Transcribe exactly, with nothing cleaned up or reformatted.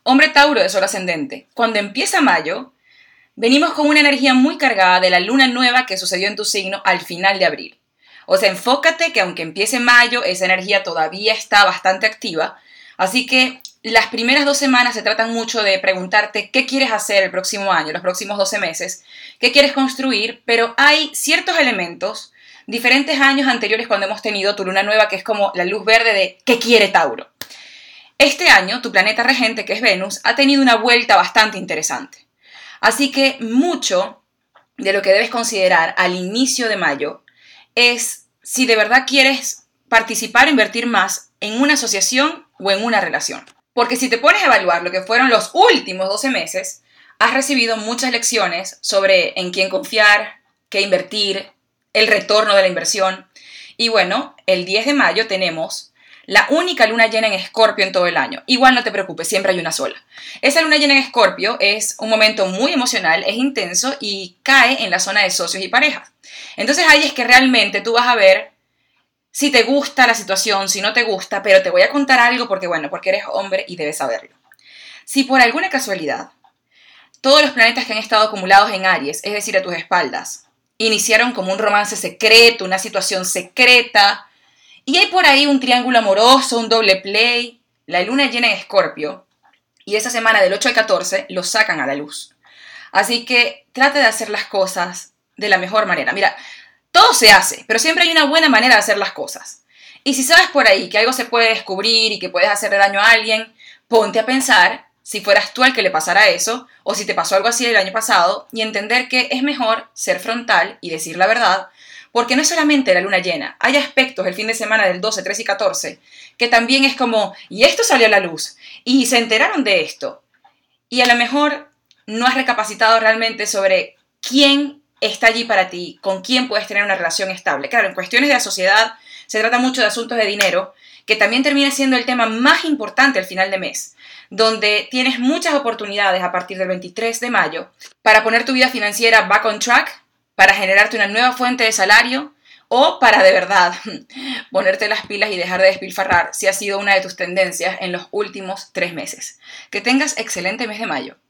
Hombre Tauro de Sol ascendente. Cuando empieza mayo, venimos con una energía muy cargada de la luna nueva que sucedió en tu signo al final de abril. O sea, enfócate que aunque empiece mayo, esa energía todavía está bastante activa. Así que las primeras dos semanas se tratan mucho de preguntarte qué quieres hacer el próximo año, los próximos doce meses, qué quieres construir, pero hay ciertos elementos, diferentes años anteriores cuando hemos tenido tu luna nueva, que es como la luz verde de ¿qué quiere Tauro? Este año, tu planeta regente, que es Venus, ha tenido una vuelta bastante interesante. Así que mucho de lo que debes considerar al inicio de mayo es si de verdad quieres participar o invertir más en una asociación o en una relación. Porque si te pones a evaluar lo que fueron los últimos doce meses, has recibido muchas lecciones sobre en quién confiar, qué invertir, el retorno de la inversión. Y bueno, el diez de mayo tenemos la única luna llena en Escorpio en todo el año. Igual no te preocupes, siempre hay una sola. Esa luna llena en Escorpio es un momento muy emocional, es intenso y cae en la zona de socios y parejas. Entonces ahí es que realmente tú vas a ver si te gusta la situación, si no te gusta, pero te voy a contar algo porque, bueno, porque eres hombre y debes saberlo. Si por alguna casualidad todos los planetas que han estado acumulados en Aries, es decir, a tus espaldas, iniciaron como un romance secreto, una situación secreta, y hay por ahí un triángulo amoroso, un doble play, la luna llena en Escorpio, y esa semana del ocho al catorce lo sacan a la luz. Así que trate de hacer las cosas de la mejor manera. Mira, todo se hace, pero siempre hay una buena manera de hacer las cosas. Y si sabes por ahí que algo se puede descubrir y que puedes hacerle daño a alguien, ponte a pensar si fueras tú el que le pasara eso, o si te pasó algo así el año pasado, y entender que es mejor ser frontal y decir la verdad, porque no es solamente la luna llena, hay aspectos el fin de semana del doce, trece y catorce, que también es como, y esto salió a la luz, y se enteraron de esto, y a lo mejor no has recapacitado realmente sobre quién está allí para ti, con quién puedes tener una relación estable. Claro, en cuestiones de la sociedad se trata mucho de asuntos de dinero, que también termina siendo el tema más importante al final de mes, donde tienes muchas oportunidades a partir del veintitrés de mayo para poner tu vida financiera back on track, para generarte una nueva fuente de salario o para de verdad ponerte las pilas y dejar de despilfarrar si ha sido una de tus tendencias en los últimos tres meses. Que tengas excelente mes de mayo.